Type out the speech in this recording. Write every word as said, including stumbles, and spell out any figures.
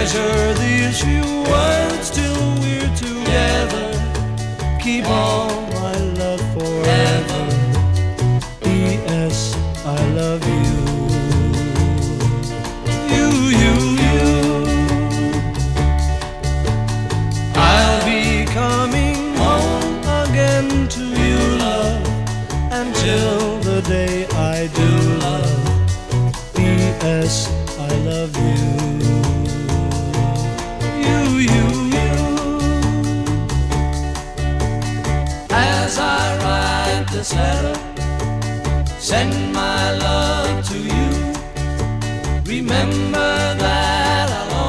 treasure these few words till we're together. Keep all my love forever. P S. I love you. You, you, you. I'll be coming home again to you, love, until the day I do, love. P S. I love you. You, you, you. As I write this letter, send my love to you. Remember